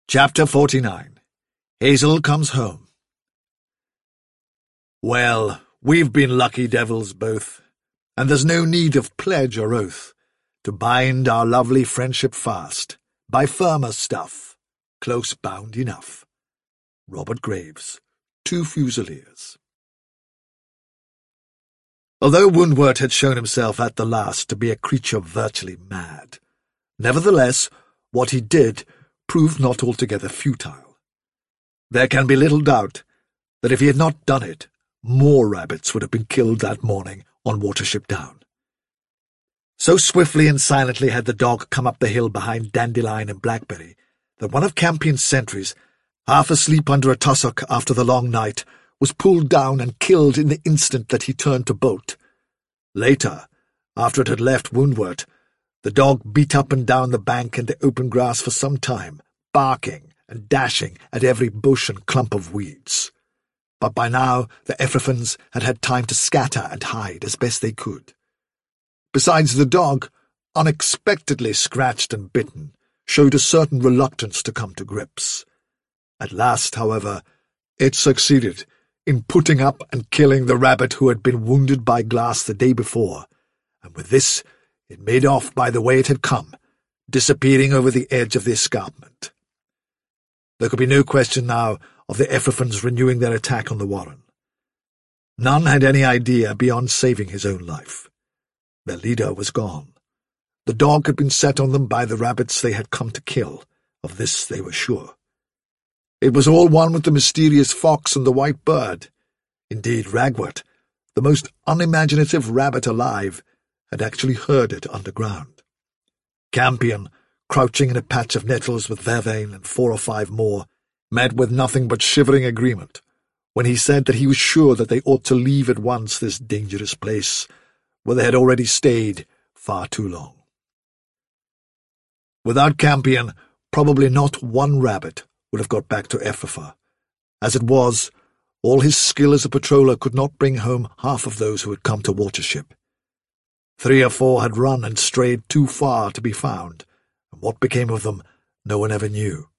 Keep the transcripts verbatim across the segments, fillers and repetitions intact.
Chapter forty-nine. Hazel Comes Home. Well, we've been lucky devils both, and there's no need of pledge or oath to bind our lovely friendship fast by firmer stuff, close bound enough. Robert Graves, Two Fusiliers. Although Woundwort had shown himself at the last to be a creature virtually mad, nevertheless, what he did proved not altogether futile. There can be little doubt that if he had not done it, more rabbits would have been killed that morning on Watership Down. So swiftly and silently had the dog come up the hill behind Dandelion and Blackberry that one of Campion's sentries, half asleep under a tussock after the long night, was pulled down and killed in the instant that he turned to bolt. Later, after it had left Woundwort, the dog beat up and down the bank and the open grass for some time, barking and dashing at every bush and clump of weeds. But by now the Ephraphans had had time to scatter and hide as best they could. Besides, the dog, unexpectedly scratched and bitten, showed a certain reluctance to come to grips. At last, however, it succeeded in putting up and killing the rabbit who had been wounded by glass the day before, and with this it made off by the way it had come, disappearing over the edge of the escarpment. There could be no question now of the Ephraphans renewing their attack on the warren. None had any idea beyond saving his own life. Their leader was gone. The dog had been set on them by the rabbits they had come to kill. Of this they were sure. It was all one with the mysterious fox and the white bird. Indeed, Ragwort, the most unimaginative rabbit alive, had actually heard it underground. Campion, crouching in a patch of nettles with Vervain and four or five more, met with nothing but shivering agreement when he said that he was sure that they ought to leave at once this dangerous place, where they had already stayed far too long. Without Campion, probably not one rabbit would have got back to Ephrafa. As it was, all his skill as a patroller could not bring home half of those who had come to Watership. Three or four had run and strayed too far to be found, and what became of them no one ever knew.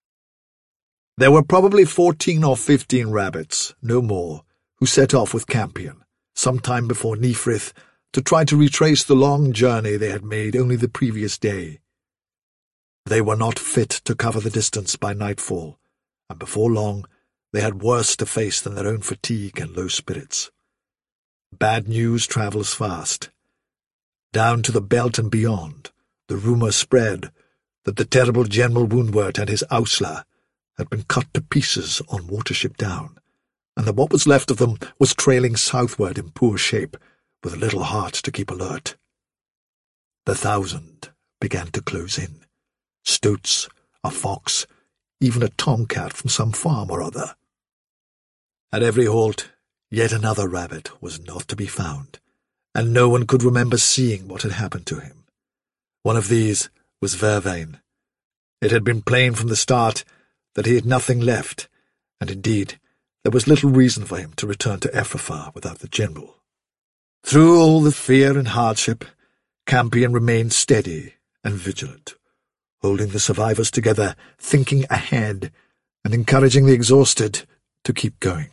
There were probably fourteen or fifteen rabbits, no more, who set off with Campion, some time before Neefrith, to try to retrace the long journey they had made only the previous day. They were not fit to cover the distance by nightfall, and before long they had worse to face than their own fatigue and low spirits. Bad news travels fast. Down to the belt and beyond, the rumour spread that the terrible General Woundwort and his Ausla had been cut to pieces on Watership Down, and that what was left of them was trailing southward in poor shape, with little heart to keep alert. The thousand began to close in. Stoats, a fox, even a tomcat from some farm or other. At every halt, yet another rabbit was not to be found, and no one could remember seeing what had happened to him. One of these was Vervain. It had been plain from the start that he had nothing left, and indeed there was little reason for him to return to Ephrafa without the general. Through all the fear and hardship, Campion remained steady and vigilant, holding the survivors together, thinking ahead, and encouraging the exhausted to keep going.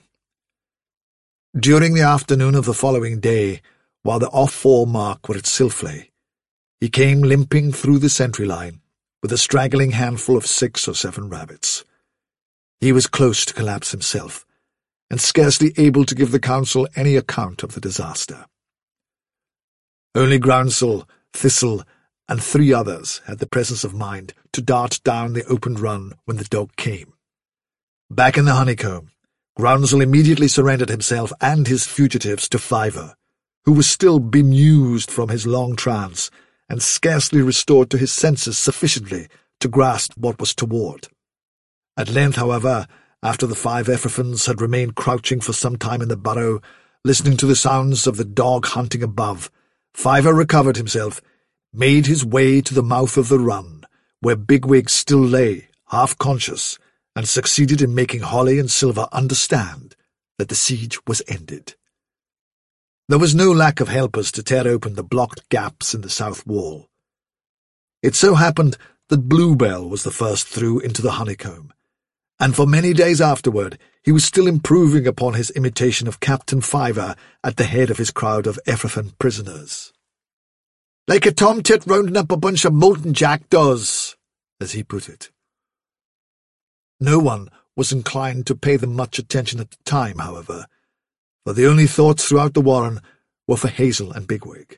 During the afternoon of the following day, while the off-fall mark were at Silfley, he came limping through the sentry line with a straggling handful of six or seven rabbits. He was close to collapse himself, and scarcely able to give the council any account of the disaster. Only Groundsel, Thistle, and three others had the presence of mind to dart down the opened run when the dog came. Back in the honeycomb, Groundsel immediately surrendered himself and his fugitives to Fiver, who was still bemused from his long trance and scarcely restored to his senses sufficiently to grasp what was toward. At length, however, after the five Ephraphans had remained crouching for some time in the burrow, listening to the sounds of the dog hunting above, Fiver recovered himself, made his way to the mouth of the run, where Bigwig still lay, half-conscious, and succeeded in making Holly and Silver understand that the siege was ended. There was no lack of helpers to tear open the blocked gaps in the south wall. It so happened that Bluebell was the first through into the honeycomb, and for many days afterward he was still improving upon his imitation of Captain Fiver at the head of his crowd of Ephraim prisoners. "Like a tomtit rounding up a bunch of molten jackdaws," as he put it. No one was inclined to pay them much attention at the time, however, for the only thoughts throughout the warren were for Hazel and Bigwig.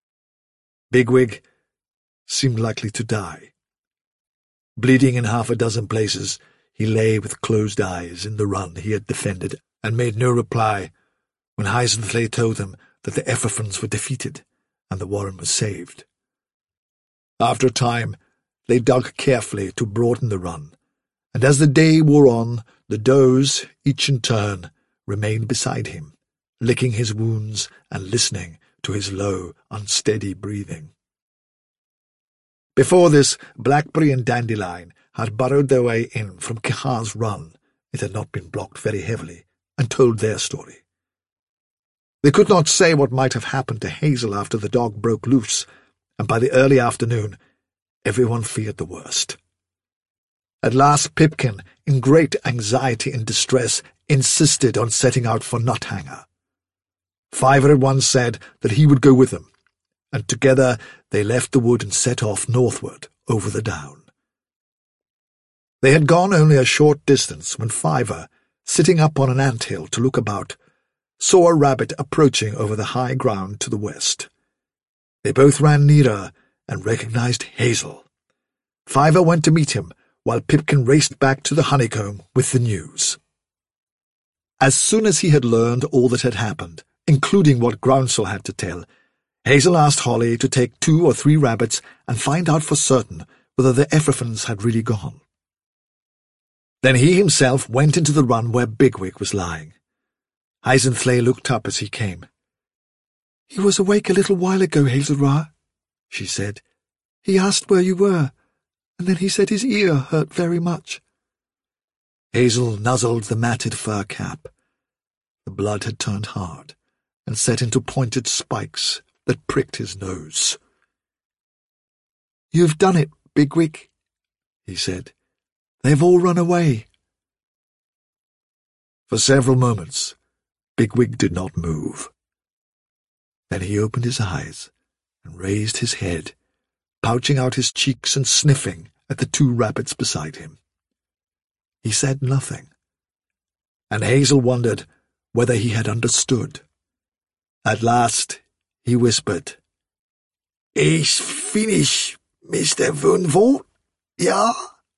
Bigwig seemed likely to die. Bleeding in half a dozen places, he lay with closed eyes in the run he had defended and made no reply when Hyzenthlay told him that the Ephrafims were defeated and the warren was saved. After a time, they dug carefully to broaden the run, and as the day wore on, the does, each in turn, remained beside him, licking his wounds and listening to his low, unsteady breathing. Before this, Blackberry and Dandelion had burrowed their way in from Kihar's Run. It had not been blocked very heavily, and told their story. They could not say what might have happened to Hazel after the dog broke loose, and by the early afternoon everyone feared the worst. At last Pipkin, in great anxiety and distress, insisted on setting out for Nuthanger. Fiver at once said that he would go with them, and together they left the wood and set off northward over the down. They had gone only a short distance when Fiver, sitting up on an ant-hill to look about, saw a rabbit approaching over the high ground to the west. They both ran nearer and recognized Hazel. Fiver went to meet him, while Pipkin raced back to the honeycomb with the news. As soon as he had learned all that had happened, including what Groundsel had to tell, Hazel asked Holly to take two or three rabbits and find out for certain whether the Ephrafims had really gone. Then he himself went into the run where Bigwig was lying. Hyzenthlay looked up as he came. "He was awake a little while ago, Hazel-Ra," she said. "He asked where you were, and then he said his ear hurt very much." Hazel nuzzled the matted fur cap. The blood had turned hard and set into pointed spikes that pricked his nose. "You've done it, Bigwig," he said. "They've all run away." For several moments, Bigwig did not move. Then he opened his eyes and raised his head, pouching out his cheeks and sniffing at the two rabbits beside him. He said nothing, and Hazel wondered whether he had understood. At last he whispered, "It's finished, Mister Van Voort, ja?"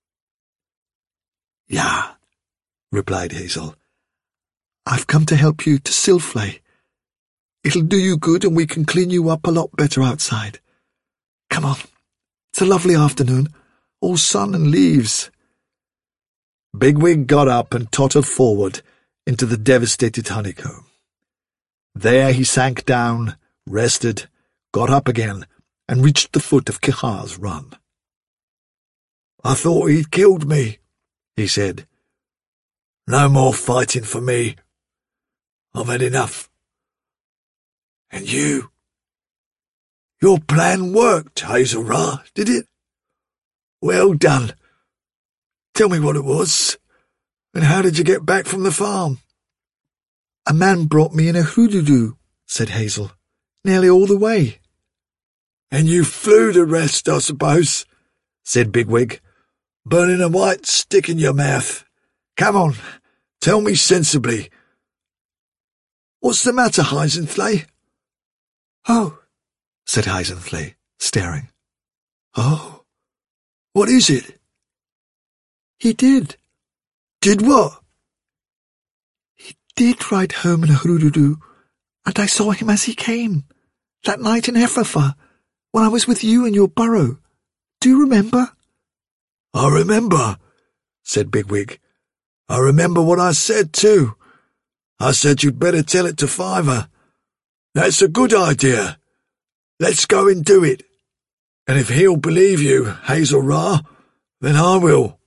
"Ja," replied Hazel. "I've come to help you to Silflay. It'll do you good and we can clean you up a lot better outside. Come on, it's a lovely afternoon, all sun and leaves." Bigwig got up and tottered forward into the devastated honeycomb. There he sank down, rested, got up again, and reached the foot of Kihar's Run. "I thought he'd killed me," he said. "No more fighting for me. I've had enough. And you? Your plan worked, Hazel-Ra, did it? Well done. Tell me what it was, and how did you get back from the farm?" "A man brought me in a hoodoo," said Hazel, "nearly all the way." "And you flew the rest, I suppose," said Bigwig, "burning a white stick in your mouth. Come on, tell me sensibly. What's the matter, Hyzenthlay?" "Oh," said Hyzenthlay, staring. "Oh, what is it?" "He did." "Did what?" "He did ride home in a hoodoo, and I saw him as he came, that night in Ephrafa, when I was with you in your burrow. Do you remember?" "I remember," said Bigwig. "I remember what I said, too. I said you'd better tell it to Fiver. That's a good idea. Let's go and do it. And if he'll believe you, Hazel-Ra, then I will."